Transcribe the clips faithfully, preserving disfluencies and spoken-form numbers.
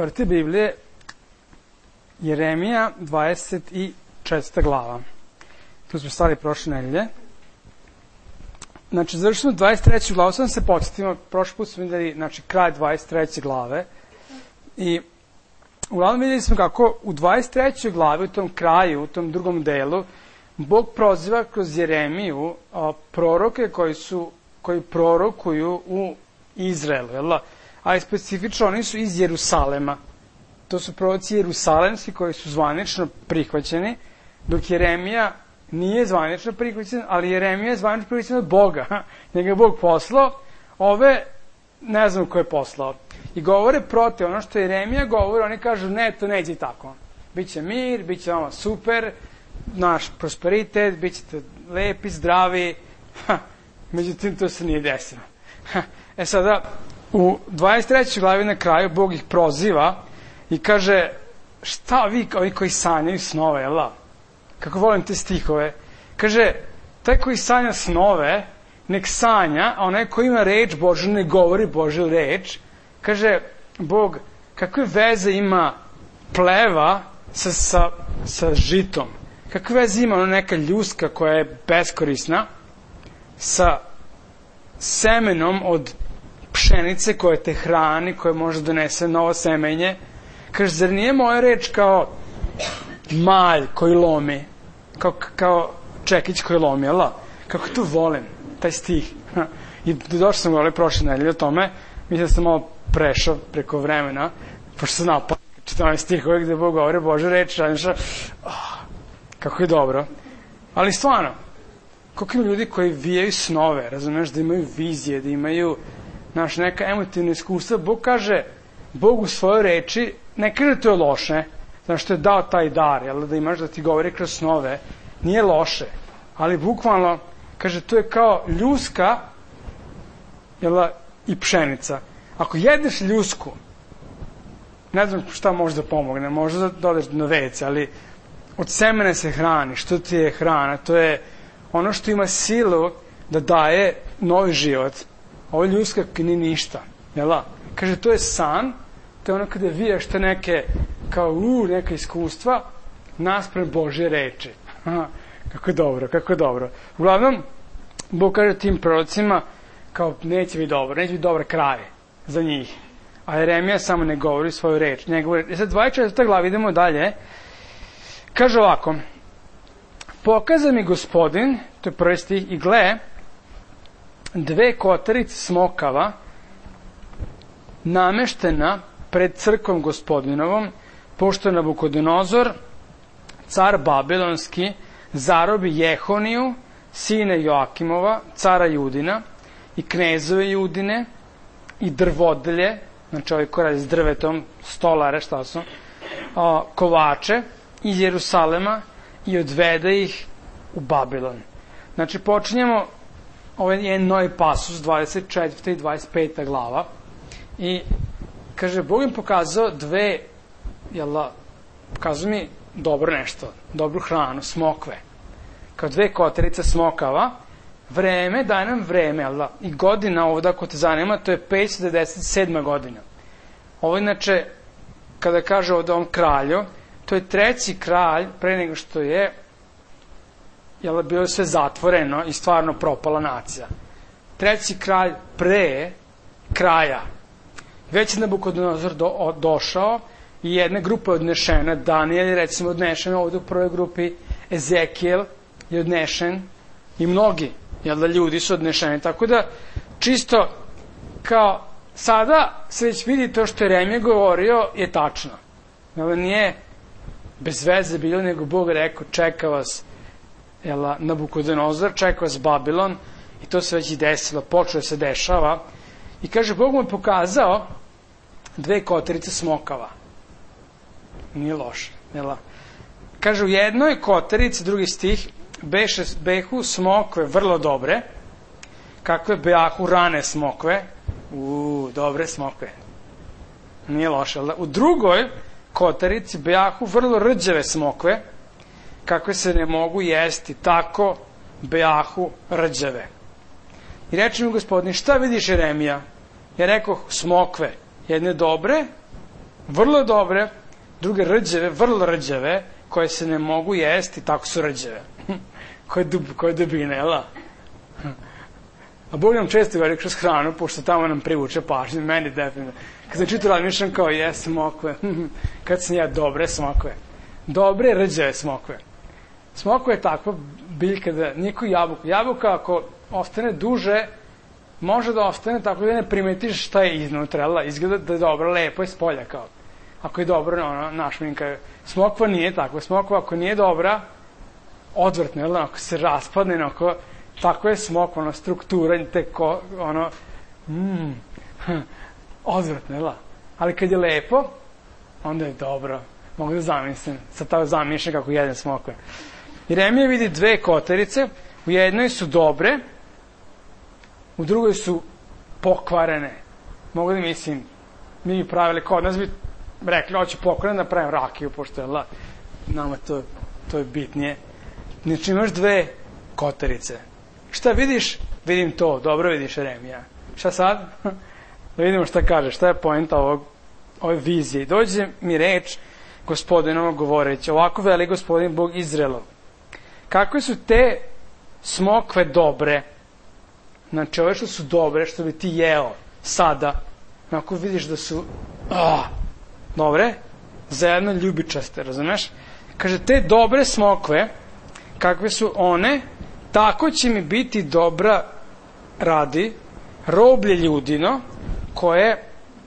Otvorite Biblije, Jeremija, dvadeset četvrta glava. Tu smo stali prošle nedelje. Znači, završili smo dvadeset treću glavu, sad se podsjetimo, prošli put smo vidjeli, znači, kraj dvadeset treće glave. I uglavnom vidjeli smo kako u dvadeset trećoj glavi, u tom kraju, u tom drugom delu, Bog proziva kroz Jeremiju a, proroke koji su, koji prorokuju u Izraelu, jel? Ali specifično oni su iz Jerusalema. To su proroci jerusalemski koji su zvanično prihvaćeni, dok Jeremija nije zvanično prihvaćen, ali Jeremija je zvanično prihvaćen od Boga. Njega je Bog poslao, ove ne znam ko je poslao. I govore protiv ono što Jeremija govori, oni kažu ne, to neće tako. Biće mir, biće vama super, naš prosperitet, bit ćete lepi, zdravi. Ha, međutim, to se nije desilo. Ha, e sada, u dvadeset trećoj glavi na kraju Bog ih proziva i kaže, šta vi, ovi koji sanjaju snove, jel da? Kako volim te stihove. Kaže, taj koji sanja snove, nek sanja, a onaj koji ima reč Božju, ne govori Božju reč. Kaže, Bog, kakve veze ima pleva sa, sa, sa žitom? Kakve veze ima ono neka ljuska koja je beskorisna sa semenom od pšenice koja te hrani, koja može donese novo semenje? Kaže, zar nije moja reč kao malj koji lomi, kao, kao čekić koji lomi, jel? Kako tu volim taj stih. I došao sam govorili prošle nedelje o tome, mislim da sam malo prešao preko vremena, pošto sam znao čitavam stihove gde Bog govori Božju reč, što, oh, kako je dobro. Ali stvarno, koliko ima ljudi koji vijaju snove, razumeš, da imaju vizije, da imaju naš, neka emotivna iskustva. Bog kaže, Bog u svojoj reči ne kaže to je loše, znaš što je dao taj dar, jel, da imaš da ti govori kroz snove, nije loše, ali bukvalno kaže to je kao ljuska, jel, i pšenica. Ako jedeš ljusku, ne znam šta može da pomogne, može da dodeš na vece, ali od semena se hrani. Što ti je hrana? To je ono što ima silu da daje novi život. Ovo ljuska nije ništa, jel? Kaže, to je san, to je ono kada vijaš te neke, kao u, neka iskustva, naspram Božje reči. Aha, kako dobro, kako dobro. Uglavnom, Bog kaže tim prorocima, kao neće biti dobro, neće biti dobar kraj za njih. A Jeremija samo ne govori svoju reč. Ne govori. I sad dvadeset četvrta glava, idemo dalje. Kaže ovako, pokaza mi Gospodin, to je prvi stih, i gle, dve kotarice smokava nameštena pred crkvom Gospodinovom, pošto je Nabukodonozor, car Babilonski, zarobi Jehoniju, sine Joakimova, cara Judina, i knezove Judine, i drvodelje, znači ovaj ko radi s drvetom, stolare, šta su, a, kovače, iz Jerusalema, i odvede ih u Babilon. Znači, počinjemo, ovo je novi pasus, dvadeset četvrta i dvadeset peta glava, i kaže, Bog im pokazao dve, jel, pokazao mi dobro nešto, dobru hranu, smokve, kao dve kotarice smokava, vreme, daj nam vreme, jel, i godina ovdje, ako te zanima, to je petsto devedeset sedma godina. Ovo, inače, kada kaže ovdje ovom kralju, to je treći kralj pre nego što je, jel, bilo sve zatvoreno i stvarno propala nacija. Treći kralj pre kraja. Već je Nabukodonozor do, došao i jedna grupa je odnešena. Danijel je recimo odnešen ovdje u prvoj grupi, Ezekijel je odnešen i mnogi, jel da, ljudi su odnešeni. Tako da, čisto kao sada se već vidi to što je Jeremija govorio je tačno. Jel, nije bez veze bilo, nego Bog rekao, čeka vas, jel, Nabukodonozor, čeka vas Babilon, i to se već i desilo, počeo se dešava. I kaže, Bog mu je pokazao dve kotarice smokava. Nije loše, jel? Kaže, u jednoj kotarici, drugi stih, beše, behu smokve vrlo dobre, kakve beahu rane smokve, u dobre smokve. Nije loše, jel? U drugoj kotarici beahu vrlo rđave smokve, kakve se ne mogu jesti, tako beahu rđave. I reče mi Gospodin, šta vidiš Jeremija? Ja rekao, smokve, jedne dobre, vrlo dobre, druge rđave, vrlo rđave, koje se ne mogu jesti, tako su rđave. koje, dub, koje dubine, jel da? A Bog nam često govori kroz hranu, pošto tamo nam privuče pažnju, meni definitivno. Kad sam čitao razmišljam kao, je, smokve. Kad sam ja dobre smokve. Dobre rđave smokve. Smokva je takva biljka da niko jabuka. Jabuka ako ostane duže, može da ostane tako da ne primetiš šta je iznutra. Izgleda da je dobro, lepo je s polja kao. Ako je dobro, ono, našminka. Smokva nije takva. Smokva ako nije dobra, odvrtna, jel? Ako se raspadne, ako tako je smokva, ono, struktura, te ko, ono, mm, odvrtna, jel? Ali kad je lepo, onda je dobro. Mogu da zamislim. Sad tako zamišljam kako jedem smokve. Jeremija vidi dve koterice, u jednoj su dobre, u drugoj su pokvarene. Mogu da mislim, mi bi pravili, kod nas bi rekli, hoće pokvarene da pravim rakiju, pošto je la, nama to, to je bitnije. Znači imaš dve koterice. Šta vidiš? Vidim to, dobro vidiš Jeremija. Šta sad? Da vidimo šta kaže, šta je poenta ovog, ove vizije. Dođe mi reč Gospodinova govoreći, ovako veli Gospodin Bog Izraelov. Kakve su te smokve dobre? Znači, ove što su dobre, što bi ti jeo sada, ako vidiš da su oh, dobre, zajedno ljubičaste, razumeš? Kaže, te dobre smokve, kakve su one, tako će mi biti dobra radi roblje ljudino, koje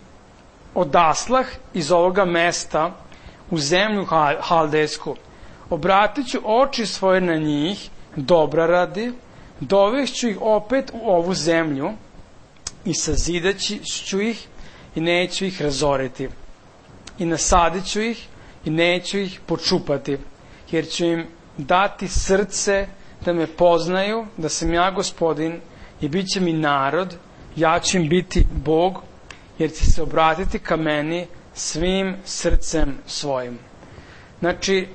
odaslah iz ovoga mesta u zemlju Haldejsku. Obratit ću oči svoje na njih, dobra radi, dovešću ih opet u ovu zemlju i sazidaću ih i neću ih razoriti. I nasadit ću ih i neću ih počupati, jer ću im dati srce da me poznaju, da sam ja Gospodin i bit će mi narod, ja ću im biti Bog, jer će se obratiti ka meni svim srcem svojim. Znači,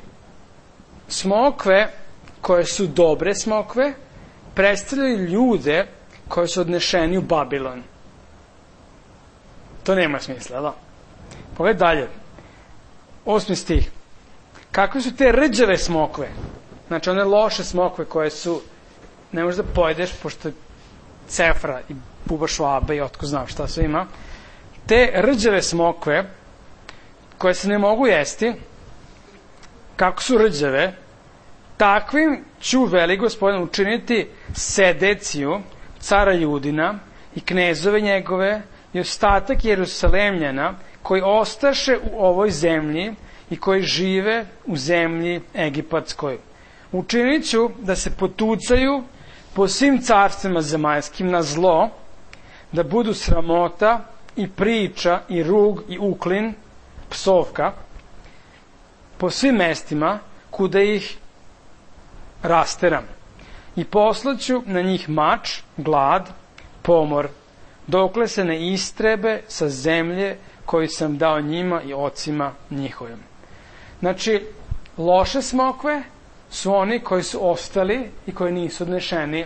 smokve koje su dobre smokve predstavljaju ljude koji su odnešeni u Babilon. To nema smisla, da? Pogledaj dalje. Osmi stih. Kakve su te rđave smokve? Znači, one loše smokve koje su, ne možeš da pojedeš, pošto je cefra i buba švabe i otko znam šta sve ima. Te rđave smokve koje se ne mogu jesti, kako su rđave, takvim ću, veli Gospodin, učiniti Sedeciju, cara Judina, i knezove njegove, i ostatak Jerusalemljana, koji ostaše u ovoj zemlji i koji žive u zemlji Egipatskoj. Učinit ću da se potucaju po svim carstvima zemaljskim na zlo, da budu sramota i priča i rug i uklin, psovka, po svim mestima kuda ih rasteram. I poslaću na njih mač, glad, pomor, dokle se ne istrebe sa zemlje koju sam dao njima i ocima njihovim. Znači, loše smokve su oni koji su ostali i koji nisu odnešeni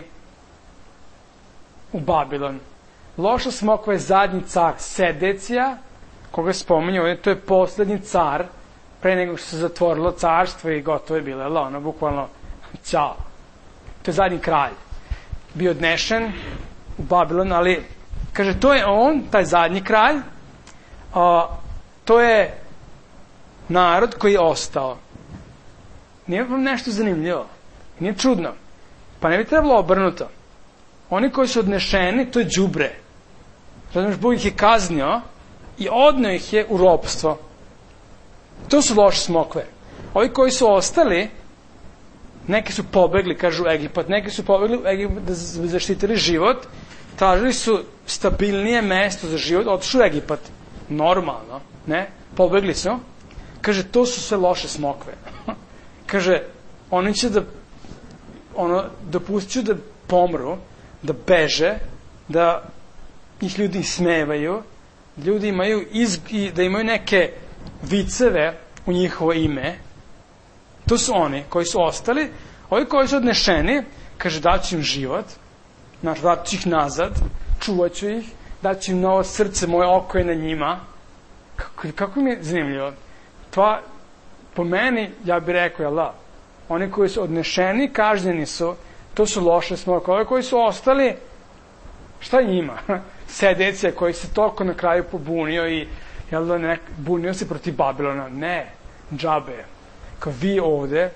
u Babilon. Loša smokva je zadnji car Sedecija, koga spominje ovdje, to je poslednji car, pre nego što se zatvorilo carstvo i gotovo je bilo, jel, ono, bukvalno, ćao. To je zadnji kralj. Bio odnešen u Babilon, ali, kaže, to je on, taj zadnji kralj, a, to je narod koji je ostao. Nije vam nešto zanimljivo? Nije čudno? Pa ne bi trebalo obrnuto. Oni koji su odnešeni, to je đubre. Razumiješ, Bog ih je kaznio i odneo ih je u ropstvo. To su loše smokve. Ovi koji su ostali, neki su pobegli, kažu Egipat, neki su pobegli u Egipat da zaštitili život, tražili su stabilnije mesto za život, otišli u Egipat. Normalno, ne? Pobegli su. Kaže, to su sve loše smokve. Kaže, oni će da, ono, dopustit da pomru, da beže, da ih ljudi smevaju, da ljudi imaju, iz, da imaju neke viceve u njihovo ime. To su oni koji su ostali. Ovi koji su odnešeni, kaže, daću im život, znači, vratit ću ih nazad, čuvat ću ih, daću im novo srce, moje oko je na njima, Kako, kako mi je zanimljivo. To, po meni, ja bih rekao, jel da, oni koji su odnešeni, kažnjeni su, to su loše smorke. Ove koji su ostali, šta ima? Sedecija koji se toliko na kraju pobunio i jel da, nek, bunio se protiv Babilona. Ne, džabe. Kao vi ovde,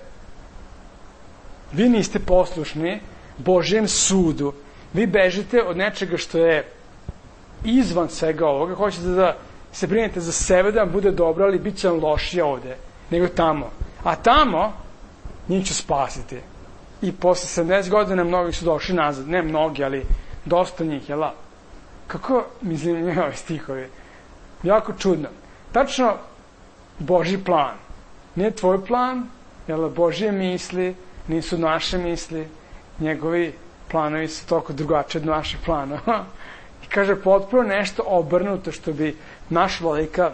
vi niste poslušni Božjem sudu. Vi bežite od nečega što je izvan svega ovoga. Hoćete da se brinete za sebe, da vam bude dobro, ali bit će vam lošije ovde nego tamo. A tamo njih ću spasiti. I posle sedamdeset godina mnogi su došli nazad. Ne mnogi, ali dosta njih, jel da? Kako mi zanimljivo ovi stihovi. Jako čudno. Tačno Božji plan. Nije tvoj plan, jel da, Božje misli nisu naše misli, njegovi planovi su toliko drugačiji od naših planova. I kaže potpuno nešto obrnuto što bi naš vladika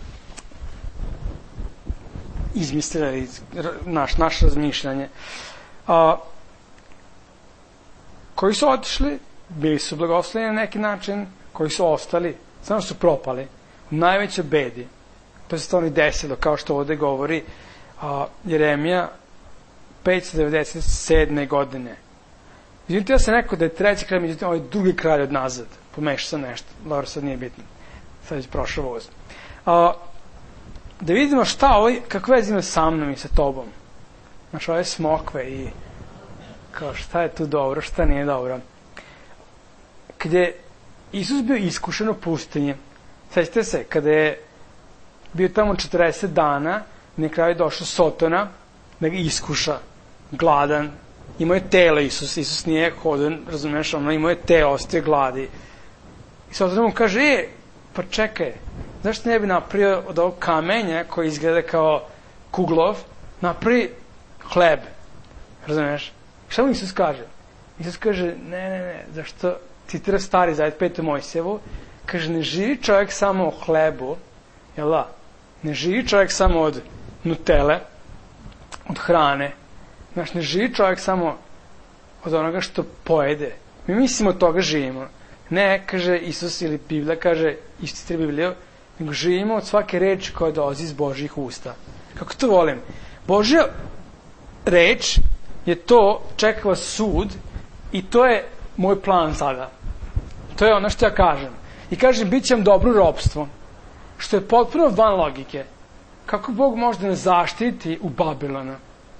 izmislila naš, naše razmišljanje. A, koji su otišli, bili su blagosloveni na neki način, koji su ostali, samo su propali u najvećoj bedi. To se to oni desilo, kao što ovde govori a, Jeremija petsto devedeset sedme godine. Izvinite, ja sam rekao da je treći kralj, međutim, ovaj drugi kralj od nazad. Pomešao sam nešto, dobro, sad nije bitno. Sad je prošao voz. A, da vidimo šta ovaj, kakve veze ima sa mnom i sa tobom. Znači, ove smokve i kao šta je tu dobro, šta nije dobro. Kad je Isus bio iskušen u pustinji, sećate se, kada je bio tamo četrdeset dana, na kraju je došao Sotona da ga iskuša, gladan, imao je telo Isus, Isus nije hodan, razumiješ, ono, imao je telo, ostaje gladi. I Sotona mu kaže, e, pa čekaj, zašto ne bi napravio od ovog kamenja koji izgleda kao kuglov, napravi hleb, razumiješ? Šta mu Isus kaže? Isus kaže, ne, ne, ne, zašto citira stari zavet Petu Mojsijevu, kaže, ne živi čovjek samo o hlebu, jel da? Ne živi čovjek samo od nutele, od hrane, znaš, ne živi čovjek samo od onoga što pojede. Mi mislimo od toga živimo. Ne, kaže Isus ili Biblija, kaže, istite Bibliju, nego živimo od svake reči koja dolazi iz Božjih usta. Kako to volim? Božja reč je to, čeka vas sud i to je moj plan sada. To je ono što ja kažem. I kažem, bit će vam dobro ropstvo. Što je potpuno van logike. Kako Bog može da nas zaštiti u Babilonu?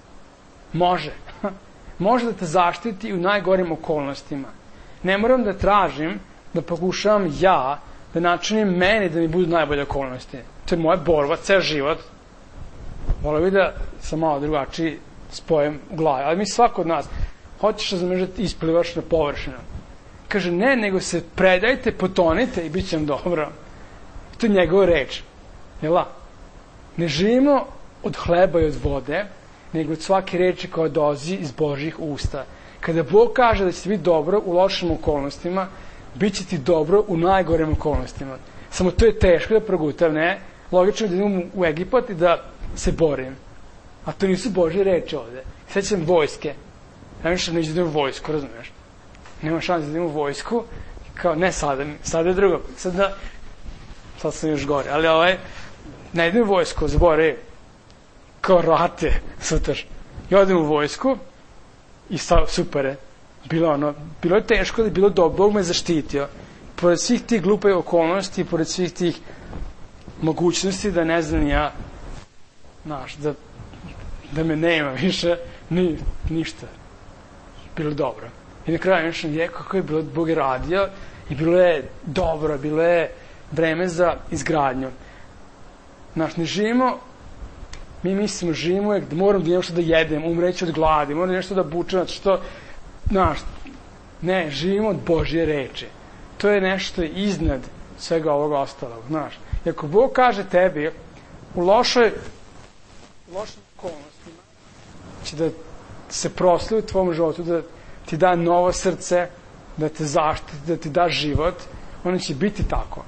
Može. Može da te zaštiti u najgorim okolnostima. Ne moram da tražim, da pokušavam ja, da načinim meni da mi budu najbolje okolnosti. To je moja borba, ceo život. Volio bih da sam malo drugačiji spojem u glavi. Ali mi svako od nas, hoćeš razumjeti, isplivaš na površinu. Kaže, ne, nego se predajte, potonite i bit će vam dobro. To je njegova reč. Jel' ne živimo od hleba i od vode, nego od svake reči koja dolazi iz Božjih usta. Kada Bog kaže da će ti biti dobro u lošim okolnostima, bit će ti dobro u najgorim okolnostima. Samo to je teško da progutam, ne? Logično je da idem u Egipat i da se borim. A to nisu Božje reči ovde. Sećam vojske. Ja mislim da neću da idem u vojsku, razumiješ? Nema šanse da idem u vojsku. Kao, ne sada, sada je drugo. Sad, da, sad sam još gore. Ali ovaj, ne idem u vojsku, zabore, kao rate, sutaš. Ja odem u vojsku i sa, super je. Bilo, ono, bilo je teško, ali bilo dobro. Bog me zaštitio. Pored svih tih glupe okolnosti, pored svih tih mogućnosti da ne znam ja, znaš, da, da me nema više, ni, ništa. Bilo je dobro. I na kraju nešto je kako je bilo, Bog je radio i bilo je dobro, bilo je vreme za izgradnju. Znaš, ne živimo, mi mislimo, živimo je da moram da imam što da jedem, umreću od gladi, moram da nešto da bučem, znači što, znaš, ne, živimo od Božje reči. To je nešto iznad svega ovoga ostalog, znaš. I ako Bog kaže tebi u lošoj, lošim okolnostima će da se prosli u tvom životu, da ti da novo srce, da te zaštiti, da ti da život, ono će biti tako.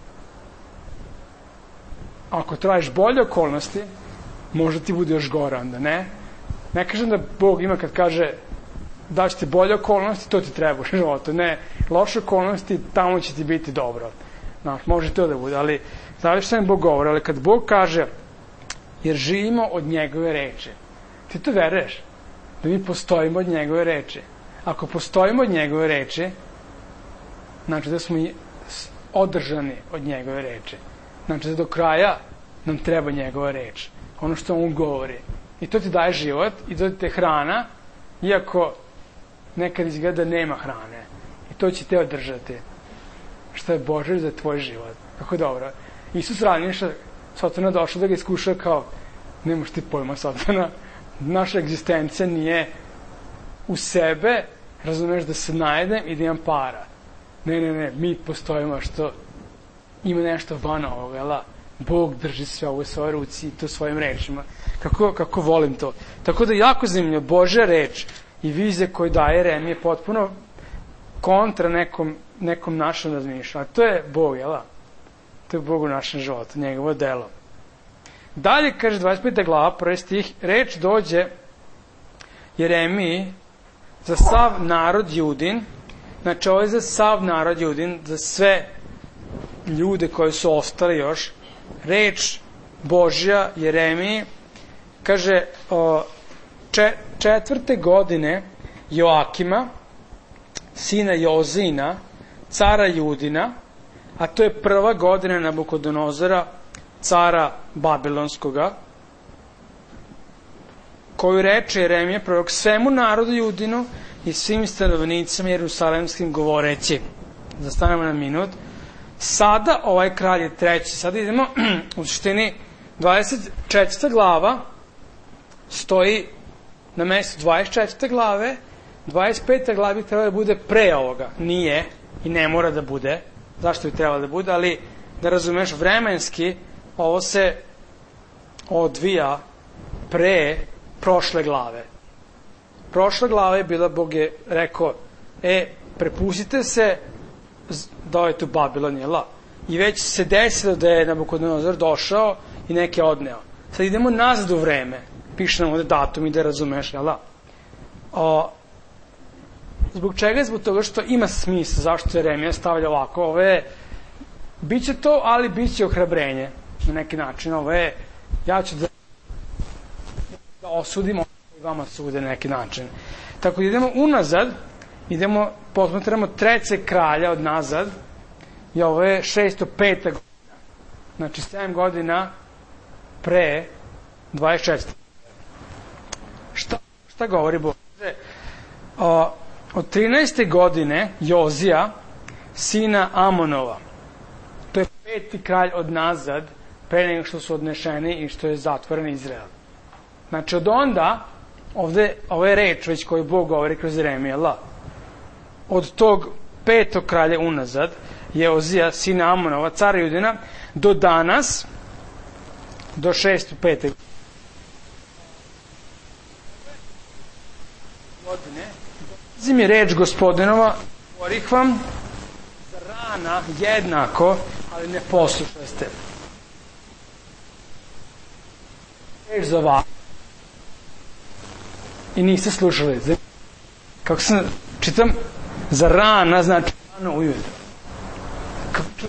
Ako tražiš bolje okolnosti, možda ti bude još gore onda, ne? Ne kažem da Bog ima kad kaže da će ti bolje okolnosti, to ti treba u životu. Ne, loše okolnosti, tamo će ti biti dobro. Znaš, može to da bude, ali znaš šta mi Bog govori, ali kad Bog kaže, jer živimo od njegove reči, ti to veruješ? Da mi postojimo od njegove reči. Ako postojimo od njegove reči, znači da smo održani od njegove reči. Znači da do kraja nam treba njegova reč. Ono što on govori. I to ti daje život i to ti te hrana, iako nekad izgleda nema hrane. I to će te održati. Što je Bože za tvoj život. Kako dobro. Isus razmišlja, Satana došao da ga iskuša kao, nemaš ti pojma, Satana, naša egzistencija nije u sebe, razumeš, da se najedem i da imam para. Ne, ne, ne, mi postojimo što ima nešto van ovoga, jel? Bog drži sve ovo u svojoj ruci i to svojim rečima. Kako, kako volim to. Tako da jako zanimljivo, Božja reč i vizija koju daje Jeremija je potpuno kontra nekom, nekom našem razmišljanju. A to je Bog, jel? To je Bog u našem životu, njegovo delo. Dalje, kaže dvadeset peta glava, prvi stih, reč dođe Jeremiji za sav narod Judin, znači ovo je za sav narod Judin, za sve ljude koji su ostali još, reč Božja Jeremiji, kaže o, če, četvrte godine Joakima, sina Jozina, cara Judina, a to je prva godina Nabukodonozora, cara Babilonskoga, koju reče Jeremija prorok svemu narodu Judinu i svim stanovnicima jerusalemskim govoreći. Zastanemo na minut. Sada ovaj kralj je treći. Sada idemo u suštini dvadeset četvrta glava stoji na mestu dvadeset četvrte glave. dvadeset peta glava bi trebala da bude pre ovoga. Nije i ne mora da bude. Zašto bi trebala da bude? Ali da razumeš vremenski, ovo se odvija pre prošle glave. Prošla glava je bila, Bog je rekao, e, prepustite se da je tu Babilon, jel? I već se desilo da je Nabukodonozor došao i neke odneo. Sad idemo nazad u vreme. Piše nam ovde datum i da razumeš, jel? O, zbog čega? Zbog toga što ima smisla zašto Jeremija stavlja ovako. Ovo je, bit će to, ali bit će ohrabrenje na neki način. Ovo je, ja ću da, da osudim ono koji vama sude na neki način. Tako da idemo unazad, idemo, posmatramo trećeg kralja od nazad i ovo je šesto peta godina. Znači sedam godina pre dvadeset četvrte Šta, šta govori Bog? O, od trinaeste godine Jozija, sina Amonova, to je peti kralj od nazad, pre nego što su odnešeni i što je zatvoren Izrael. Znači od onda, ovde, ovo je reč već koju Bog govori kroz Jeremija, od tog petog kralja unazad, Jozija, sina Amonova, cara Judina, do danas, do šesto pete godine, dolazi mi reč Gospodinova, govorih vam, za rana jednako, ali ne poslušaste. Reč za vas. I niste slušali. Kako sam, čitam, za rana, znači rano ujutro. Kako ču...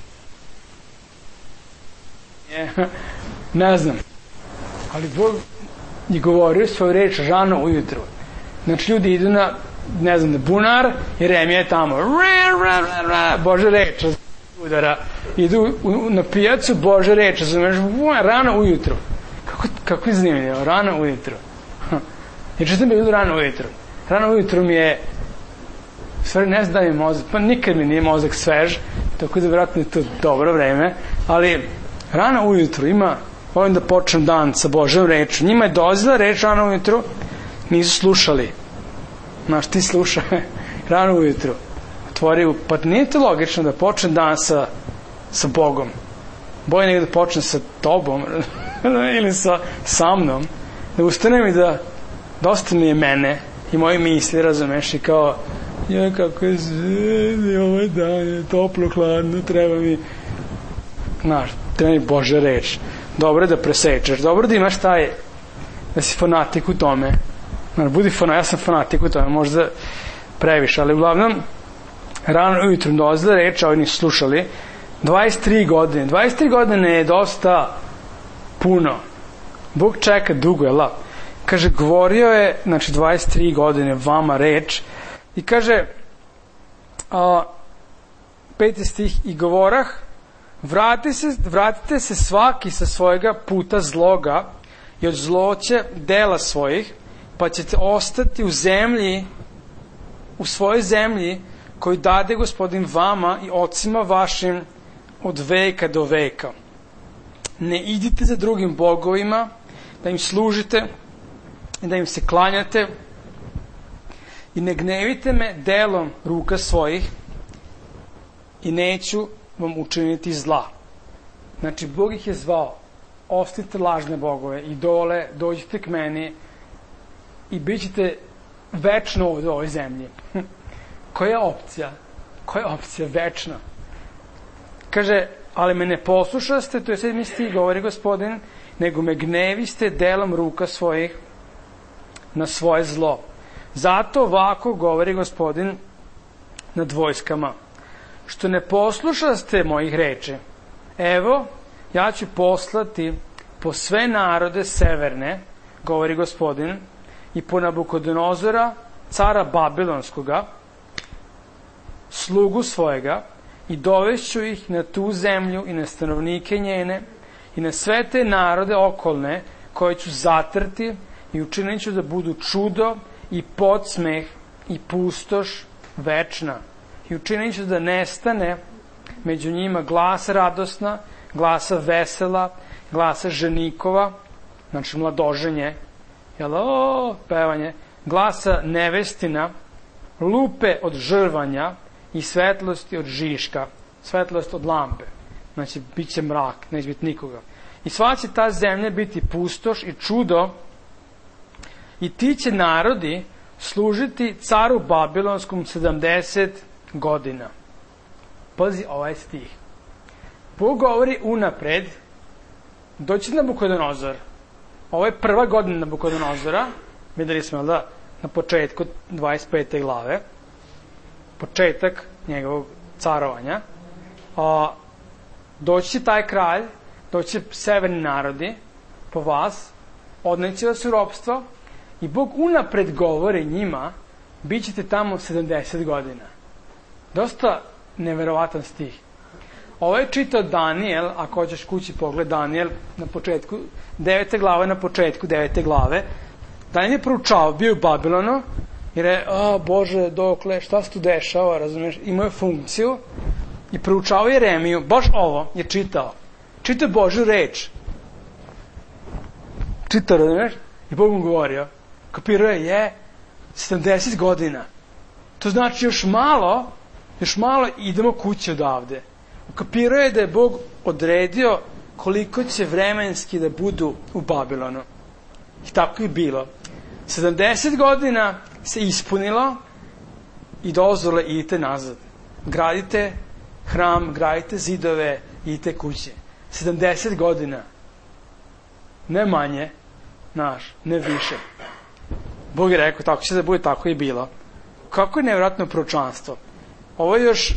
Ne, ne znam. Ali Bog je govorio svoju reč rano ujutro. Znači ljudi idu na, ne znam, na bunar, Jeremija je tamo. Bože reč, udara. Idu na pijacu, Bože reč, razumeš, rano ujutro. Kako, kako je zanimljivo, rano ujutro. Jer čitam bi idu rano ujutro. Rano ujutro mi je, stvari ne znam da mi je mozak, pa nikad mi nije mozak svež, tako da vjerojatno je to dobro vreme, ali rano ujutro ima, volim da počnem dan sa Božjom reču. Njima je dolazila reč rano ujutro, nisu slušali. Znaš, ti sluša rano ujutro. Otvori, pa nije to logično da počnem dan sa, sa Bogom. Bolje nego da počnem sa tobom ili sa, sa mnom. Da ustanem i da dosta mi je mene i moje misli, razumeš, i kao ja kako je sve, ovaj dan je toplo, hladno, treba mi, znaš, treba mi Božja reč. Dobro je da presečeš, dobro da imaš taj, da si fanatik u tome. Znaš, budi fanatik, ja sam fanatik u tome, možda previše, ali uglavnom, rano ujutro dolazila reč, a oni nisu slušali, dvadeset tri godine. dvadeset tri godine je dosta puno. Bog čeka dugo, je la? Kaže, govorio je, znači, dvadeset tri godine vama reč i kaže, a, peti stih, i govorah, vrati se, vratite se svaki sa svojega puta zloga i od zloće dela svojih, pa ćete ostati u zemlji, u svojoj zemlji koju dade Gospodin vama i ocima vašim od veka do veka. Ne idite za drugim bogovima, da im služite i da im se klanjate i ne gnevite me delom ruka svojih i neću vam učiniti zla. Znači, Bog ih je zvao, ostavite lažne bogove, idole, dođite k meni i bit ćete večno ovde u ovoj zemlji. Koja je opcija? Koja je opcija? Večna. Kaže, ali me ne poslušaste, to je sedmi stih, govori Gospodin, nego me gneviste delom ruka svojih na svoje zlo. Zato ovako govori Gospodin nad vojskama. Što ne poslušaste mojih reči, evo, ja ću poslati po sve narode severne, govori Gospodin, i po Nabukodonozora, cara Babilonskoga, slugu svojega, i dovešću ih na tu zemlju i na stanovnike njene i na sve te narode okolne koje ću zatrti i učinit ću da budu čudo i podsmeh i pustoš večna. I učinit ću da nestane među njima glasa radosna, glasa vesela, glasa ženikova, znači mladoženje, jel, o, pevanje, glasa nevestina, lupe od žrvanja i svetlosti od žiška, svetlost od lampe. Znači, bit će mrak, neće biti nikoga. I sva će ta zemlja biti pustoš i čudo i ti će narodi služiti caru Babilonskom sedamdeset godina. Pazi ovaj stih. Bog govori unapred, doći Nabukodonozor. Ovo je prva godina Nabukodonozora, videli smo da na početku dvadeset pete glave, početak njegovog carovanja. A, doći će taj kralj, doći će severni narodi po vas, odneće vas u ropstvo i Bog unapred govori njima, bit ćete tamo sedamdeset godina. Dosta neverovatan stih. Ovo je čitao Danijel, ako hoćeš kući pogled, Danijel na početku, devete glave na početku, devete glave. Danijel je proučao, bio u Babilonu, jer je, o Bože, dokle, šta se tu dešava, razumiješ, imao je funkciju i proučao Jeremiju, baš ovo je čitao. Čitao Božju reč. Čitao, razumiješ, i Bog mu govorio, kapirao je, je, sedamdeset godina. To znači još malo, još malo idemo kući odavde. Ukapirao je da je Bog odredio koliko će vremenski da budu u Babilonu. I tako je bilo. sedamdeset godina se ispunilo i dozvole idite nazad. Gradite hram, gradite zidove, idite kuće. sedamdeset godina. Ne manje, naš, ne više. Bog je rekao, tako će da bude, tako je bilo. Kako je nevjerojatno proročanstvo. Ovo je još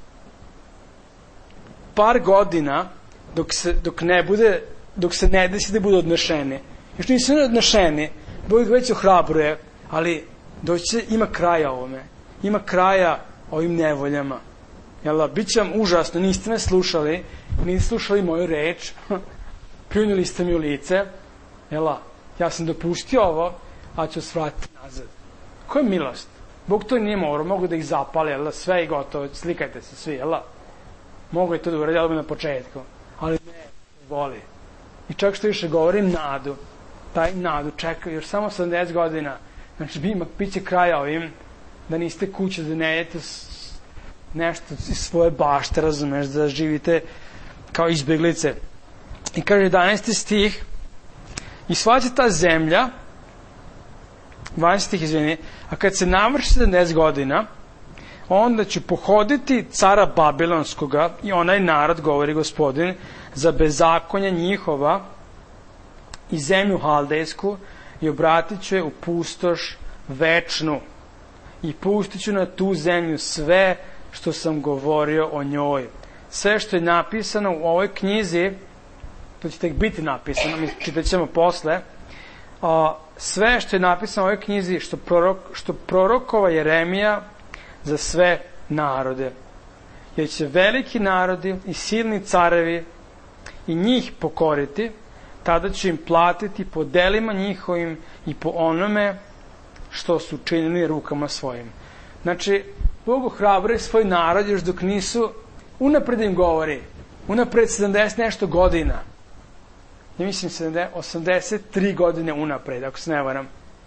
par godina dok se, dok ne bude, dok se ne desi da budu odnešeni. Još nisu odnešeni, Bog već ohrabruje, ali doći ima kraja ovome. Ima kraja ovim nevoljama. Jel, bit će vam užasno, niste me slušali, niste slušali moju reč, pljunuli ste mi u lice, jel, ja sam dopustio ovo, a ću vas vratiti nazad. Koja je milost? Bog to nije morao, mogu da ih zapali, jel, sve je gotovo, slikajte se svi, jel? Mogu je to da uradi, ali na početku. Ali ne, voli. I čak što više govorim, nadu. Taj nadu čeka još samo sedamdeset godina. Znači, bima, bit će kraja ovim, da niste kuće, da ne jedete nešto iz svoje bašte, razumeš, da živite kao izbjeglice. I kaže jedanaesti stih, i sva će ta zemlja, dvanaesti stih, izvini, a kad se navrši sedamdeset godina, onda ću pohoditi cara Babilonskoga i onaj narod, govori Gospodin, za bezakonja njihova i zemlju haldejsku i obratit ću je u pustoš večnu i pustit ću na tu zemlju sve što sam govorio o njoj. sve što je napisano u ovoj knjizi, to će tek biti napisano, mi čitat ćemo posle, a, sve što je napisano u ovoj knjizi, što, prorok, što prorokova Jeremija za sve narode. Jer će veliki narodi i silni carevi i njih pokoriti, tada će im platiti po delima njihovim i po onome što su činili rukama svojim. Znači, Bog ohrabruje svoj narod još dok nisu, unapred im govori, unapred sedamdeset nešto godina. Ja mislim osamdeset tri godine unapred, ako se ne varam.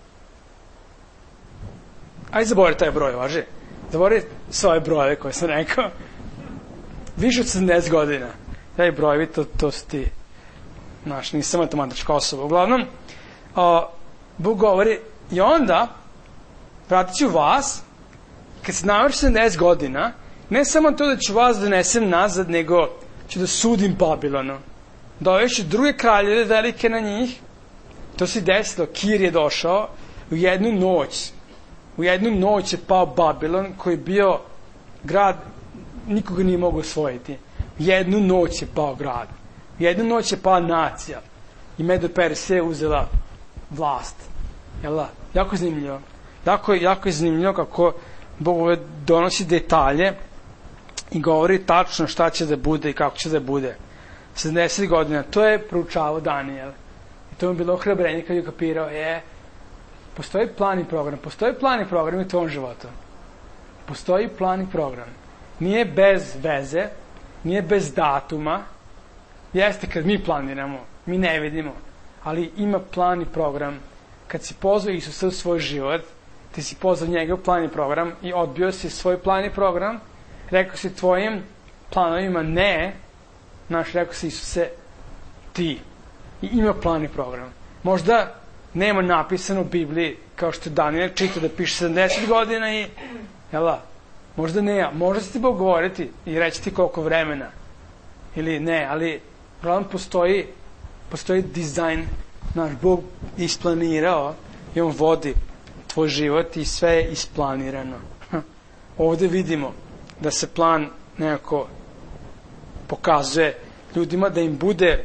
Ajde zaboravite taj broj, važi. Zaboravite svoje brojeve koje sam rekao. Više od sedamdeset godina. Taj brojevi, to, to su ti. Znaš, nisam matematička osoba. Uglavnom, o, Bog govori, i onda vratit ću vas, kad se navrši sedamdeset godina, ne samo to da ću vas donesem nazad, nego ću da sudim Babilonu. Dovešću druge kraljeve velike na njih. To se desilo, Kir je došao u jednu noć. U jednu noć je pao Babilon, koji je bio grad, nikoga nije mogo osvojiti. U jednu noć je pao grad. U jednu noć je pao nacija. I Medo Persija je uzela vlast. Jel da? Jako zanimljivo. Jako, jako je zanimljivo kako Bog donosi detalje i govori tačno šta će da bude i kako će da bude. sedamdeset godina, to je proučavao Danijel. I to mu je bilo ohrabrenje kad je kapirao, je, postoji plan i program, postoji plan i program u tvom životu. Postoji plan i program. Nije bez veze, nije bez datuma, jeste kad mi planiramo, mi ne vidimo, ali ima plan i program. Kad si pozvao Isusa u svoj život, ti si pozvao njega u plan i program i odbio si svoj plan i program, rekao si tvojim planovima ne, znaš, rekao si Isuse, ti. I ima plan i program. Možda nema napisano u Bibliji, kao što Daniel čita da piše sedamdeset godina i, jela, možda ne, možda će ti Bog govoriti i reći ti koliko vremena. Ili ne, ali uglavnom postoji, postoji dizajn, naš Bog isplanirao i on vodi tvoj život i sve je isplanirano. Ovde vidimo da se plan nekako pokazuje ljudima da im bude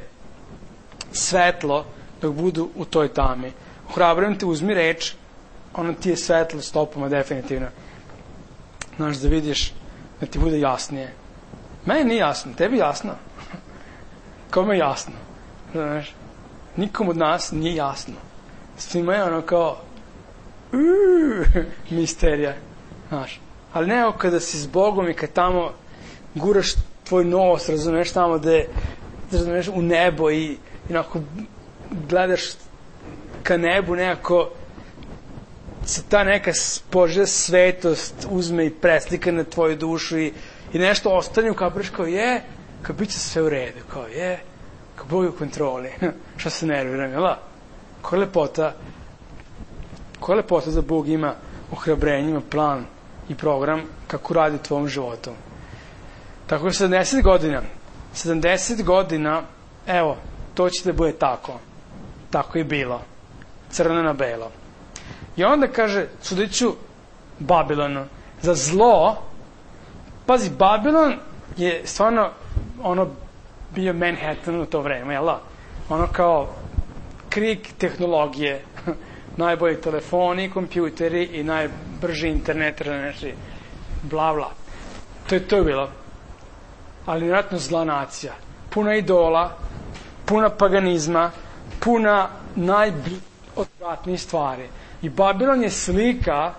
svetlo dok budu u toj tami. Ohrabrujem te, uzmi reč, ono ti je svetlo stopama definitivno. Znaš, da vidiš da ti bude jasnije. Meni nije jasno, tebi jasno. Kome je jasno? Znaš, nikom od nas nije jasno. Svima je ono kao uuu, misterija. Znaš, ali ne kada si s Bogom i kad tamo guraš tvoj nos, razumeš, tamo gde, razumeš, u nebo i inako gledaš ka nebu, nekako se ta neka Božja svetost uzme i preslika na tvoju dušu i, i nešto ostane u kapiraš kao je, kao bit će sve u redu, kao je, kao Bog je u kontroli. Što se nerviram, jel da? Koja je lepota, koja je lepota da Bog ima ohrabrenje, ima plan i program kako radi u tvojom životu. Tako je sedamdeset godina. sedamdeset godina, evo, to će da bude tako. Tako je bilo. Crno na belo. I onda kaže, sudit ću Babilonu za zlo. Pazi, Babilon je stvarno ono bio Manhattan u to vreme, jel da? Ono kao krik tehnologije, najbolji telefoni, kompjuteri i najbrži internet, znači, bla bla. To je to je bilo. Ali vjerojatno zla nacija. Puna idola, puna paganizma, puna najodvratnijih stvari. I Babilon je slika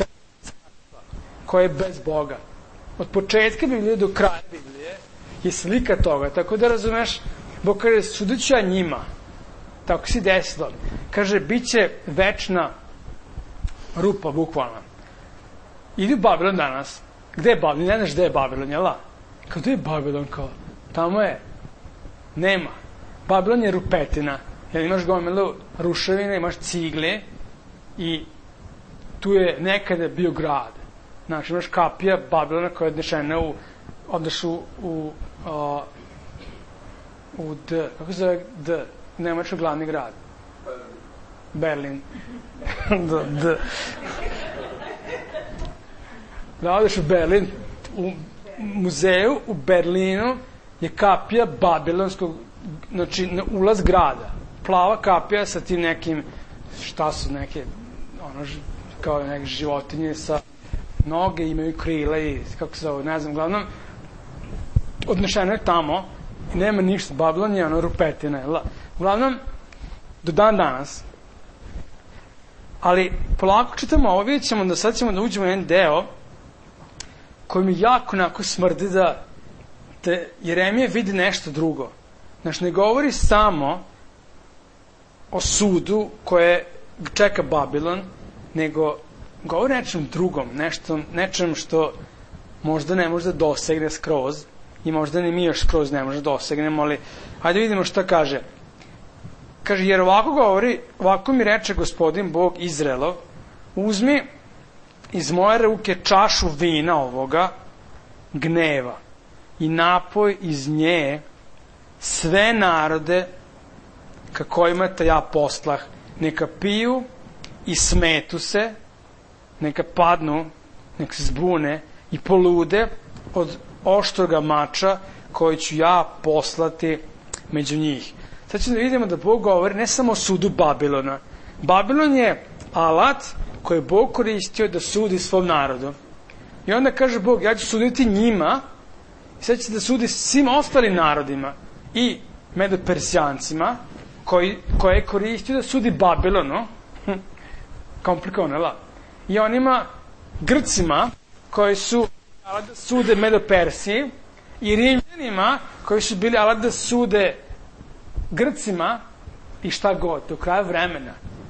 koja je bez Boga. Od početka Biblije do kraja Biblije je slika toga. Tako da razumeš, Bog kaže, sudit ću ja njima. Tako si desilo. Kaže, bit će večna rupa, bukvalno. Idi u Babilon danas. Gde je Babilon? Ne znaš gde je Babilon, jel da? Kao, gde je Babilon? Kao, tamo je. Nema. Babilon je rupetina. Jer imaš gomilu ruševine, imaš cigle i tu je nekada bio grad. Znači, imaš kapija Babilona koja je odnešena u, odneš u, u, uh, u D, kako se zove D? Nemačko glavni grad. Berlin. D, D. Da odeš u Berlin, u muzeju u Berlinu je kapija babilonskog, znači na ulaz grada. Plava kapija sa tim nekim, šta su neke, ono, kao neke životinje sa noge, imaju krile i kako se zove, ne znam, uglavnom, odnešeno je tamo i nema ništa, Babilon je ono rupetina. Uglavnom, do dan danas. Ali polako čitamo ovo, vidjet ćemo da sad ćemo da uđemo u jedan deo koji mi jako onako smrdi da te Jeremija vidi nešto drugo. Znači, ne govori samo o sudu koje čeka Babilon, nego govori nečem drugom, nešto, nečem što možda ne može da dosegne skroz i možda ni mi još skroz ne može da dosegnemo, ali hajde vidimo šta kaže. Kaže, jer ovako govori, ovako mi reče Gospodin Bog Izraelov, uzmi iz moje ruke čašu vina ovoga gneva i napoj iz nje sve narode ka kojima te ja poslah, neka piju i smetu se, neka padnu, neka se zbune i polude od oštroga mača koji ću ja poslati među njih. Sad ćemo da vidimo da Bog govori ne samo o sudu Babilona. Babilon je alat koji je Bog koristio da sudi svom narodu. I onda kaže Bog, ja ću suditi njima i sad će da sudi svim ostalim narodima i Medopersijancima koji, koje je koristio da sudi Babilonu. Hm, komplikovano, la. I onima Grcima koji su alat da sude Medopersiji i Rimljanima koji su bili alat da sude Grcima i šta god, do kraja vremena.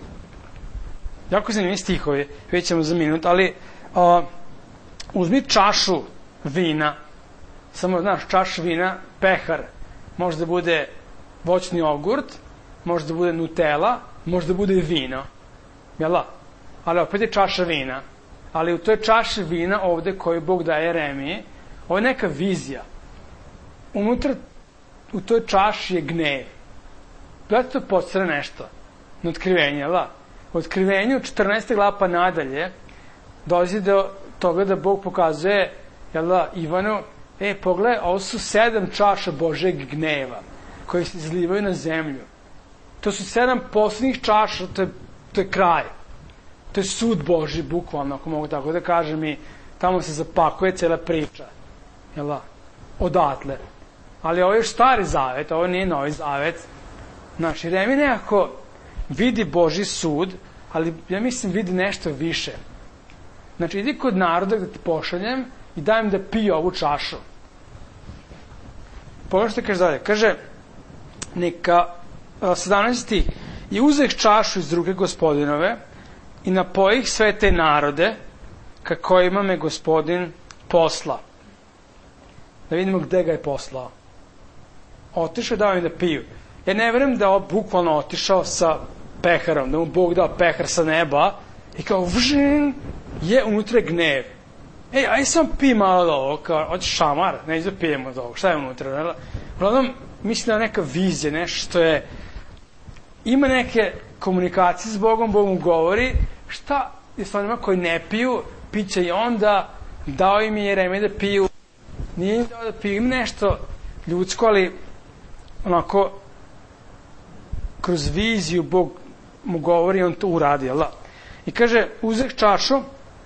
Jako zanimljivi stihovi, vidjet ćemo za minut, ali uh, uzmi čašu vina, samo, znaš, čaša vina, pehar, može da bude voćni jogurt, može da bude Nutella, može da bude vino, jel' ali opet je čaša vina, ali u toj čaši vina ovde koju Bog daje Jeremiji, ovo je neka vizija. Unutra u toj čaši je gnev. Gledajte to podstre nešto na otkrivenje, la. U otkrivenju četrnaesta glava pa nadalje dolazi do toga da Bog pokazuje, jel da, Ivanu, e, pogledaj, ovo su sedam čaša Božeg gneva koji se izlivaju na zemlju. To su sedam poslednjih čaša, to je, to je kraj. To je sud Božji, bukvalno, ako mogu tako da kažem, i tamo se zapakuje cela priča. Jel da? Odatle. Ali ovo je stari zavet, ovo nije novi zavet. Znači, Jeremija nekako vidi Božji sud, ali ja mislim vidi nešto više. Znači, idi kod naroda da ti pošaljem i dajem da piju ovu čašu. Pogledaj što kaže dalje. Kaže, neka, sedamnaesti i uzeh čašu iz ruke Gospodinove i napojih sve te narode ka kojima me Gospodin posla. Da vidimo gde ga je poslao. Otišao i dao im da piju. Ja ne verujem da je bukvalno otišao sa peharom, da mu Bog dao pehar sa neba i kao vžin, je unutra gnev. Ej, aj sam pi malo od ovo, kao, hoće šamar, neće da pijemo od ovo, šta je unutra? Uglavnom, mislim da je neka vizija, nešto što je, ima neke komunikacije s Bogom, Bog mu govori, šta je s onima koji ne piju, piće i onda, dao im je Jeremija da piju, nije im dao da piju, im nešto ljudsko, ali onako, kroz viziju Bog mu govori, on to uradi, jel da? I kaže, uzeh čašu,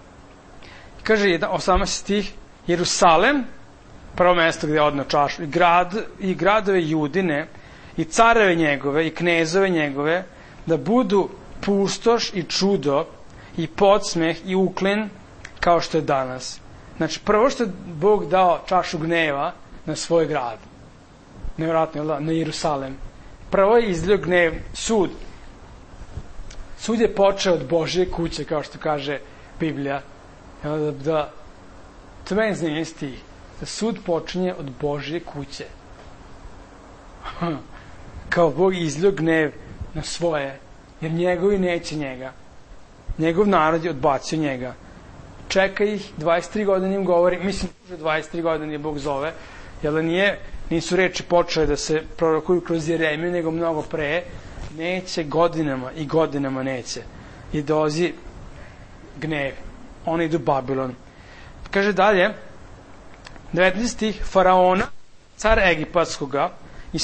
i kaže, osamnaesti stih, Jerusalem, prvo mesto gde je odneo čašu, i, grad, i gradove Judine, i careve njegove, i knezove njegove, da budu pustoš i čudo, i podsmeh, i uklin, kao što je danas. Znači, prvo što je Bog dao čašu gneva na svoj grad. Nevjerojatno, jel da? Na Jerusalem. Prvo je izlio gnev, sud. Sud je počeo od Božje kuće, kao što kaže Biblija. Da, da, to meni zanimljiv stih. Da sud počinje od Božje kuće. Kao Bog izlio gnev na svoje, jer njegovi neće njega. Njegov narod je odbacio njega. Čeka ih, dvadeset tri godine im govori, mislim da dvadeset tri godine je Bog zove, jer da nije, nisu reči počele da se prorokuju kroz Jeremiju, nego mnogo pre, neće godinama i godinama neće. I dolazi gnev. Oni idu u Babilon. Kaže dalje, devetnaesti stih, Faraona, car Egipatskoga, i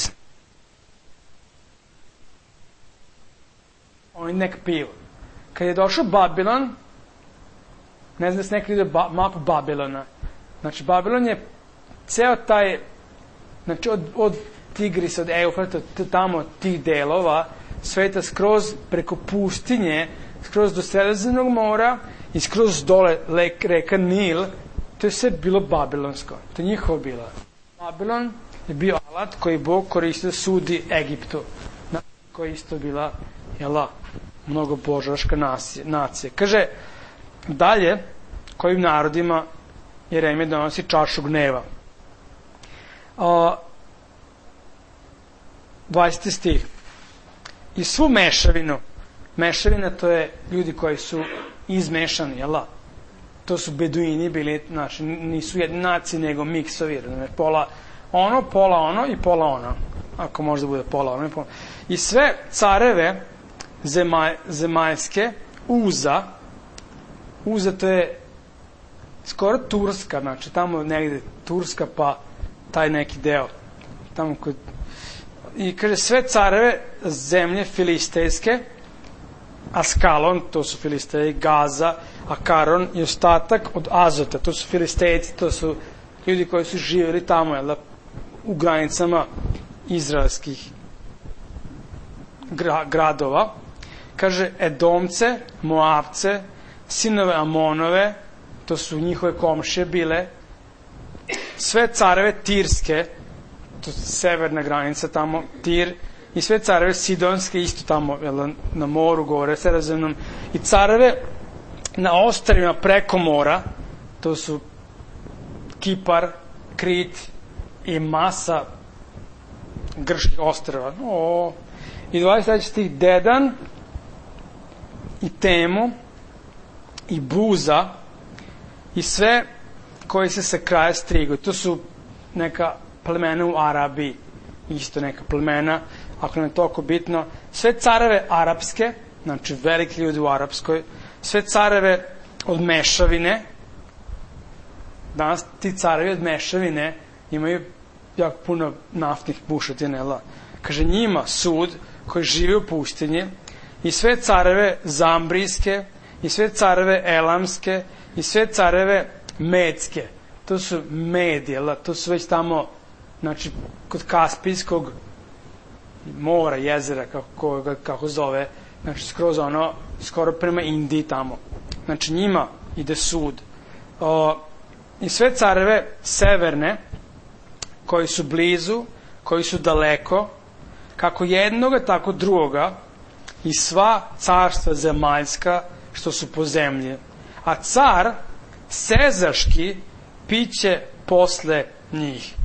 oni nek piju. Kad je došao Babilon, ne znam da se nekada ide ba, mapu Babilona, znači Babilon je ceo taj, znači od, od Tigrisa, od Eufrata, tamo tih delova, sveta skroz preko pustinje, skroz do Sredozemnog mora i skroz dole lek, reka Nil, to je sve bilo babilonsko. To je njihovo bilo. Babilon je bio alat koji Bog koristio da sudi Egiptu, koja je isto bila, jela, mnogo božaška nacija. Kaže, dalje, kojim narodima Jeremija donosi čašu gneva. A, dvadeseti stih. I svu mešavinu, mešavina to je ljudi koji su izmešani, jela? To su beduini bili, znači, nisu jedni nacije, nego miksovi, pola ono, pola ono i pola ono. Ako možda bude pola ono i pola. I sve careve zemaj, zemaljske, Uza, Uza to je skoro Turska, znači, tamo negde Turska, pa taj neki deo, tamo kod. I kaže, sve careve zemlje filistejske, Askalon, to su Filisteji, Gaza, Akaron i ostatak od Azota, to su Filistejci, to su ljudi koji su živjeli tamo, jel, u granicama izraelskih gra, gradova. Kaže, Edomce, Moavce, sinove Amonove, to su njihove komšije bile, sve careve Tirske, to je severna granica tamo, Tir, i sve careve Sidonske, isto tamo, jel, na moru, govore, Sredozemnom, i careve na ostrvima preko mora, to su Kipar, Krit i masa grčkih ostrva. O, i dvadeset treći stih, Dedan i Temu i Buza i sve koji se sa kraja strigu. To su neka plemena u Arabiji, isto neka plemena, ako ne je toliko bitno, sve careve arapske, znači veliki ljudi u arapskoj, sve careve od mešavine, danas ti carevi od mešavine imaju jako puno naftnih bušotina, kaže, njima sud koji živi u pustinji, i sve careve zambrijske, i sve careve elamske, i sve careve medske, to su Medi, to su već tamo, znači, kod Kaspijskog mora, jezera, kako, kako zove, znači, skroz ono, skoro prema Indiji tamo. Znači, njima ide sud. O, i sve careve severne, koji su blizu, koji su daleko, kako jednoga, tako drugoga, i sva carstva zemaljska, što su po zemlji. A car, sezaški, piće posle njih.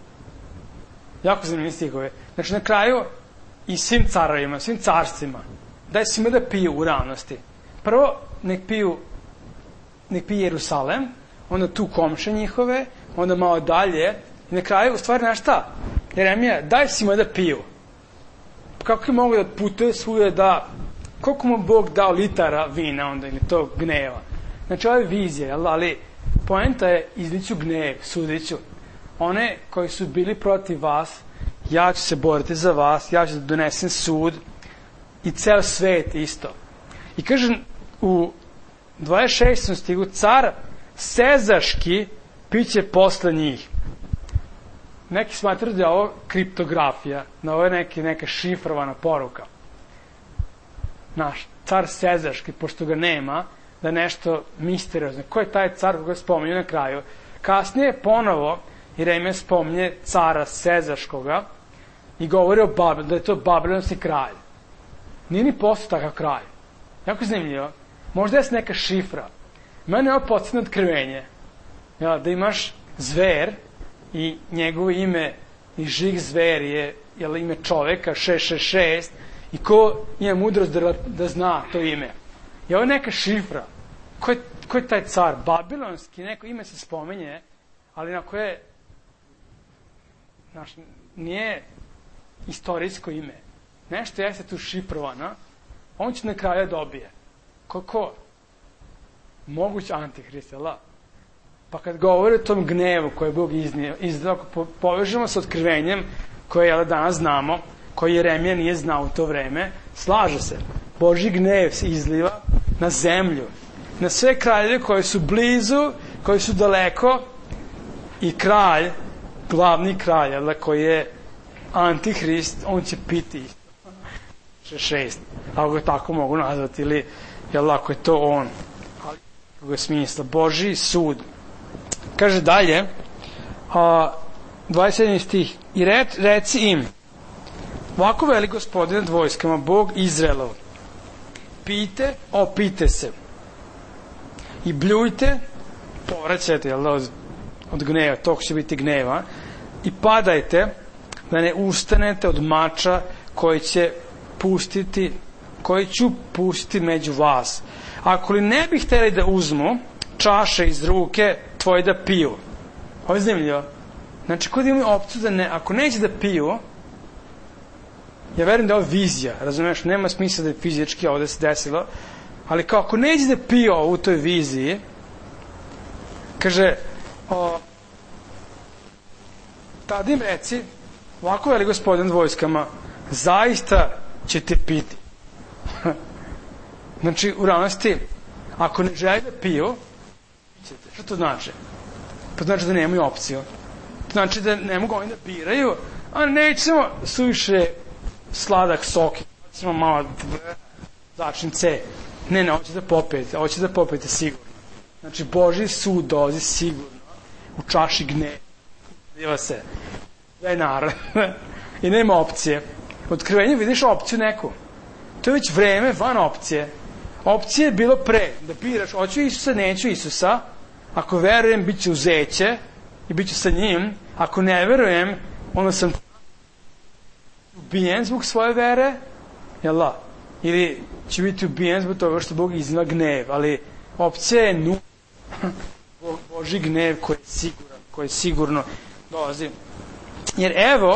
Jako zanimljivi stihove. Znači, na kraju, i svim carovima, svim carstvima, daj svima da piju u realnosti. Prvo, nek piju, nek pije Jerusalem, onda tu komše njihove, onda malo dalje, i na kraju, u stvari, znaš šta? Jeremija, daj svima da piju. Kako je mogu da putuje svuda da, koliko mu Bog dao litara vina onda, ili to gneva. Znači, ovo je vizija, ali poenta je, izliću gnev, sudiću. One koji su bili protiv vas, ja ću se boriti za vas, ja ću da donesem sud, i ceo svet isto. I kažem, u dvadeset šestom stigu, car sezaški piće posle njih. Neki smatraju da je ovo kriptografija, da ovo je neki, neka šifrovana poruka. Naš car sezaški, pošto ga nema, da je nešto misteriozno. Ko je taj car koga spominju na kraju? Kasnije ponovo Jeremija spominje cara sezaškoga i govori o Babilonu, da je to babilonski kralj. Nije ni postao takav kralj. Jako zanimljivo. Možda je neka šifra. Mene je ovo podsjetno otkrivenje. Ja, da imaš zver i njegovo ime i žig zver je, je ime čoveka šest šest šest i ko ima mudrost da, da zna to ime. I ovo je neka šifra. Ko je, ko je taj car? Babilonski, neko ime se spominje, ali na koje, znaš, nije istorijsko ime. Nešto jeste tu šifrovano, on će na kraju dobije. Ko ko? Moguć antihrist, jel da? Pa kad govori o tom gnevu koje je Bog iznio, izdao, ako povežemo sa otkrivenjem koje jel, danas znamo, koje Jeremija nije znao u to vreme, slaže se. Božji gnev se izliva na zemlju, na sve kraljeve koji su blizu, koji su daleko, i kralj, glavni kralj, jel, koji je Antihrist, on će piti šest, ako ga tako mogu nazvati, ili jel, ako je to on, ali kako je smisla, Božji sud. Kaže dalje, a, dvadeset sedmi stih, i re, reci im, ovako veli Gospodin nad vojskama, Bog Izraelov, pijte, opijte se, i bljujte, povraćajte, jel, od, od gneva, tog će biti gneva, i padajte, da ne ustanete od mača koji će pustiti, koji ću pustiti među vas. Ako li ne bih hteli da uzmu čaše iz ruke tvoje da piju. Ovo je zanimljivo. Znači, kod imaju opciju da ne, ako neće da piju, ja verujem da je ovo vizija, razumiješ, nema smisla da je fizički ovde se desilo, ali kao ako neće da piju u toj viziji, kaže, o, tada im reci, ovako veli Gospodin vojskama, zaista ćete piti. Znači, u realnosti, ako ne želi da piju, ćete. Što to znači? To znači da nemaju opciju. To znači da ne mogu oni da biraju, a nećemo suviše sladak sok, ćemo malo začin C. Ne, ne, hoće da popijete, hoće da popijete sigurno. Znači, Božji sud dolazi sigurno u čaši gneva. Diva se. Da je narod. I nema opcije. U otkrivenju vidiš opciju neku. To je već vreme van opcije. Opcije je bilo pre. Da biraš, hoću Isusa, neću Isusa. Ako verujem, bit ću uzeće i bit ću sa njim. Ako ne verujem, onda sam ubijen zbog svoje vere. Jel da? Ili će biti ubijen zbog toga što Bog izniva gnev. Ali opcija je nula. Božji gnev koji je siguran, koji je sigurno dolazi. Jer evo,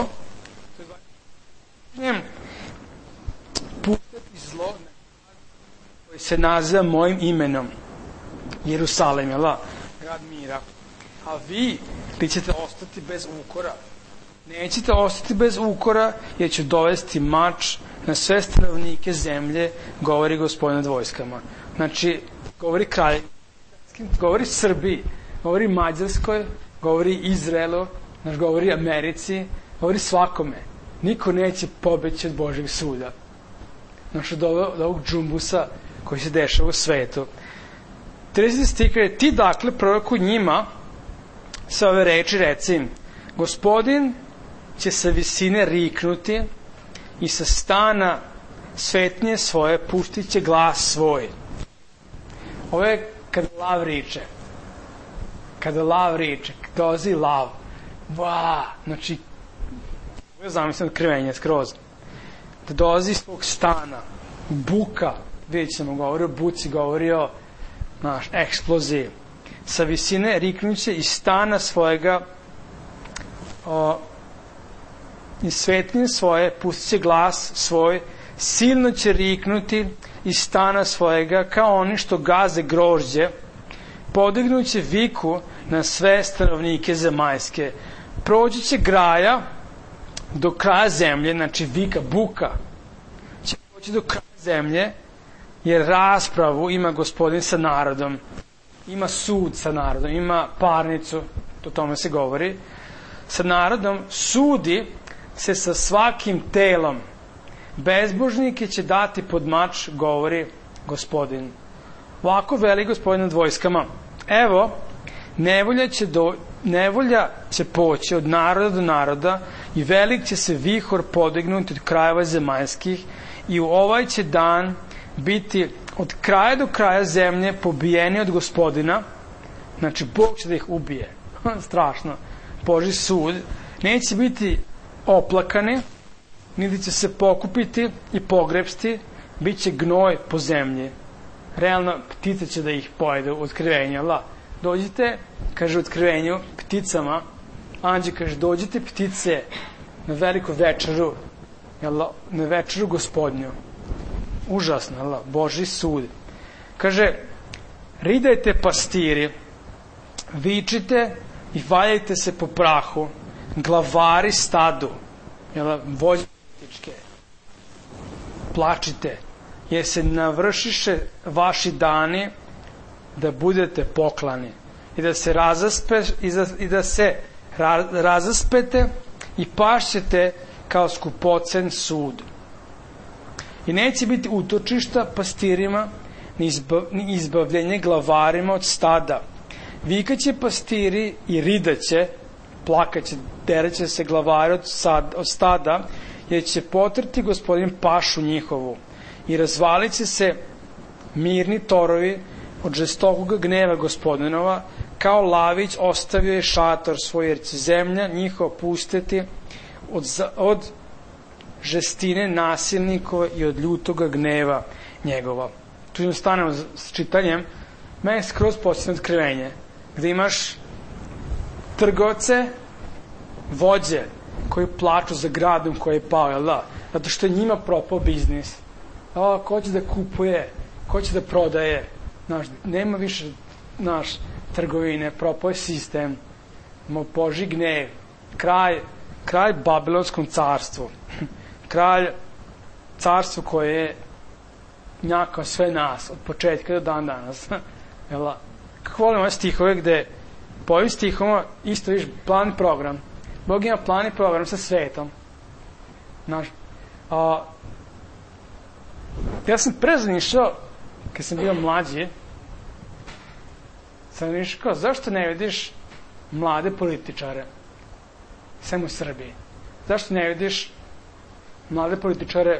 pustiti zlo koji se naziva mojim imenom, Jerusalem, jel da? Grad mira. A vi, vi ćete ostati bez ukora. Nećete ostati bez ukora, jer ću dovesti mač na sve stanovnike zemlje, govori Gospodin nad vojskama. Znači, govori kralj, govori Srbiji, govori Mađarskoj, govori Izraelu, znači, govori Americi, govori svakome. Niko neće pobeći od Božjeg suda. Znači, od ovog, od ovog džumbusa koji se dešava u svetu. trideseti stih kaže, ti dakle proroku njima sa ove reči reci im, Gospodin će sa visine riknuti i sa stana svetnje svoje pustit će glas svoj. Ovo je kada lav riče. Kada lav riče, dolazi lav. Va, znači, ja zamislim otkrivenje skroz. Da dolazi iz svog stana, buka, vidjet ćemo, govori o buci, govori o naš, eksploziji. Sa visine riknuće iz stana svojega o, iz svetnje svoje pustit će glas svoj, silno će riknuti iz stana svojega kao oni što gaze grožđe, podignuće viku na sve stanovnike zemaljske. Proći će graja do kraja zemlje, znači vika, buka, će proći do kraja zemlje, jer raspravu ima Gospodin sa narodom, ima sud sa narodom, ima parnicu, o tome se govori, sa narodom, sudi se sa svakim telom. Bezbožnike će dati pod mač, govori Gospodin. Ovako veli Gospodin nad vojskama. Evo, nevolja će, do, nevolja će poći od naroda do naroda i velik će se vihor podignuti od krajeva zemaljskih i u ovaj će dan biti od kraja do kraja zemlje pobijeni od Gospodina. Znači, Bog će da ih ubije. Strašno. Božji sud. Neće biti oplakani, niti će se pokupiti i pogrebsti, bit će gnoj po zemlji. Realno, ptice će da ih pojedu u otkrivenju. La. Dođite, kaže u otkrivenju, pticama, anđe kaže, dođite ptice na veliku večeru, jel, na večeru Gospodnju. Užasno, jel, Božji sud. Kaže, ridajte pastiri vičite i valjajte se po prahu, glavari stadu, jel, vođe političke, plačite, jer se navršiše vaši dani da budete poklani i da se razaspe, i da, i da se ra, razaspete i pašćete kao skupocen sud. I neće biti utočišta pastirima, ni, izbav, ni izbavljenje glavarima od stada. Vikaće pastiri i ridaće, plakaće, deraće se glavari od, sad, od stada, jer će potrti gospodin pašu njihovu i razvalit će se mirni torovi od žestokog gneva gospodinova, kao lavić ostavio je šator svoj, jer će zemlja njihova pustiti od, od žestine nasilnikova i od ljutoga gneva njegova. Tu ćemo stanemo s čitanjem. Mene skroz posljedno otkrivenje, gde imaš trgovce, vođe koji plaču za gradom koji je pao, jel da? Zato što je njima propao biznis. A, ko će da kupuje, ko će da prodaje, znaš, nema više, znaš, trgovine, propao je sistem, ima Božji gnev, kraj, kraj Babilonskom carstvu, kralj carstvu koje je njakao sve nas, od početka do dan danas. Jel, kako volim ove stihove gde po ovim stihoma isto viš plan i program. Bog ima plan i program sa svetom. Znaš, a, ja sam prezanišao, kad sam bio mlađi, sam viš kao, zašto ne vidiš mlade političare sem u Srbiji? Zašto ne vidiš mlade političare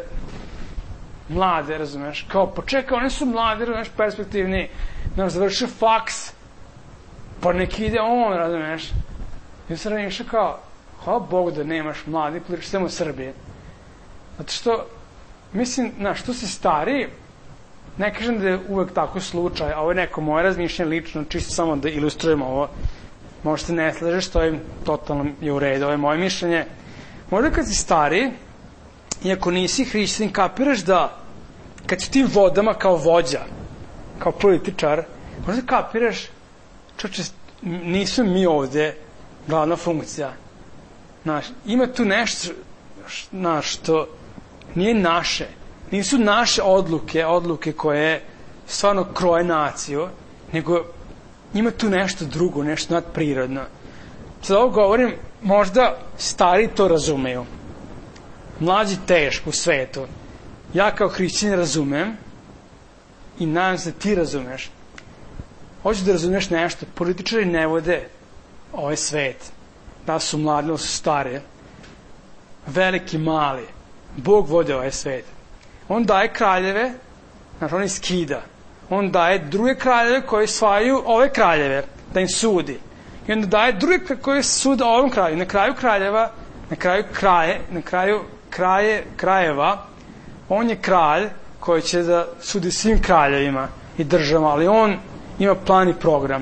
mlade, razumeš? Kao, pa čekaj, oni su mladi, razumeš, perspektivni, znaš, završio faks, pa nek ide on, razumeš? Ja sam razmišljao kao, hvala Bogu da nemaš mladi političari sem u Srbiji. Zato što, mislim, znaš, što si stariji, ne kažem da je uvek tako slučaj, a ovo je neko moje razmišljanje lično, čisto samo da ilustrujem ovo. Možda se ne slažeš, to je totalno je u redu, ovo je moje mišljenje. Možda kad si stariji, iako nisi hrišćanin, kapiraš da kad si tim vodama kao vođa, kao političar, možda kapiraš, čoče, nisu mi ovde glavna funkcija. Znaš, ima tu nešto, znaš, što nije naše. Nisu naše odluke, odluke koje stvarno kroje naciju, nego ima tu nešto drugo, nešto nadprirodno. Sad ovo govorim, možda stari to razumeju. Mlađi teško u svetu. Ja kao hrišćanin razumem i nadam se da ti razumeš. Hoću da razumeš nešto. Političari ne vode ovaj svet. Da su mladi, da su stari. Veliki, mali. Bog vode ovaj svet. On daje kraljeve, znači on ih skida. On daje druge kraljeve koji svajaju ove kraljeve, da im sudi. I onda daje druge koji sude ovom kralju. Na kraju kraljeva, na kraju kraje, na kraju kraje, krajeva, on je kralj koji će da sudi svim kraljevima i državama, ali on ima plan i program.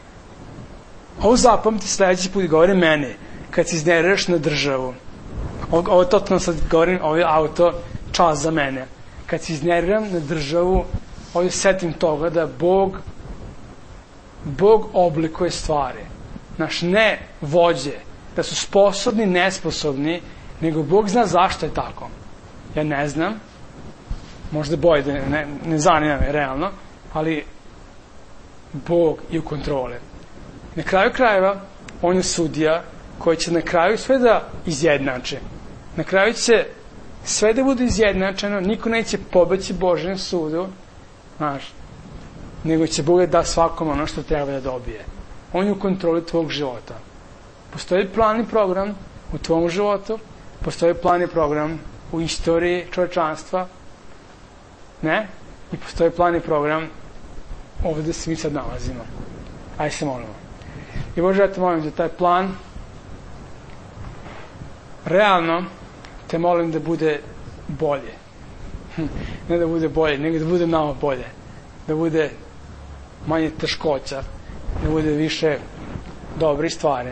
Ovo zapamti sledeći put govori meni, kad se iznerviraš na državu. Ovo, ovo totalno sad govorim, ovo je auto, čas za mene. Kad se iznerviram na državu, ovdje setim toga da Bog Bog oblikuje stvari. Naš ne vođe, da su sposobni, nesposobni, nego Bog zna zašto je tako. Ja ne znam, možda boje da ne, ne zanima me realno, ali Bog je u kontrole. Na kraju krajeva, on je sudija koji će na kraju sve da izjednače. Na kraju će sve da bude izjednačeno, niko neće pobeći Božjem sudu, znaš, nego će Bog da svakom ono što treba da dobije. On je u kontroli tvog života. Postoji plan i program u tvom životu, postoji plan i program u istoriji čovečanstva, ne? I postoji plan i program ovdje gde se mi sad nalazimo. Ajde se molimo. I Bože, ja te molim da taj plan realno te molim da bude bolje. Ne da bude bolje, nego da bude nama bolje. Da bude manje teškoća, da bude više dobrih stvari.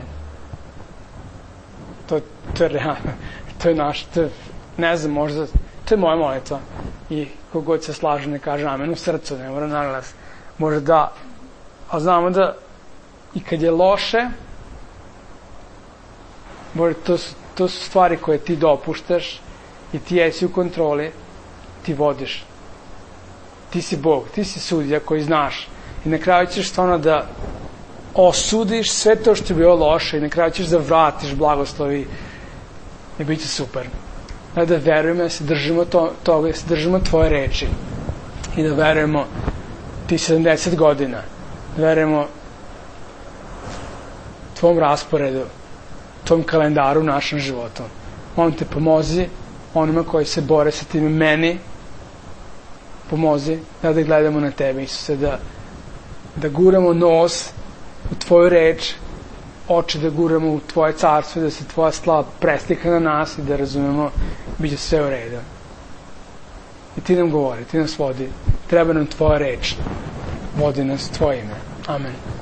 To, to je realno. To je naš, to je, ne znam, možda, to je moja molitva. I kogod se slaže ne kaže amen u srcu, ne mora naglas. Može da, a znamo da I kad je loše, Bože, to su, to su stvari koje ti dopuštaš i ti jesi u kontroli, ti vodiš. Ti si Bog, ti si sudija koji znaš. I na kraju ćeš stvarno da osudiš sve to što je bilo loše i na kraju ćeš da vratiš blagoslovi i bit će super. Da, da verujemo, da se držimo to, toga, da se držimo tvoje reči i da verujemo ti sedamdeset godina, da verujemo tvom rasporedu, tvom kalendaru u našem životu. On te pomozi, onima koji se bore sa tim, meni pomozi da da gledamo na tebe, Isuse, da, da guramo nos u tvoju reč, oči da guramo u tvoje carstvo, da se tvoja slava preslika na nas i da razumemo, bit će sve u redu. I ti nam govori, ti nas vodi, treba nam tvoja reč, vodi nas tvoje ime. Amen.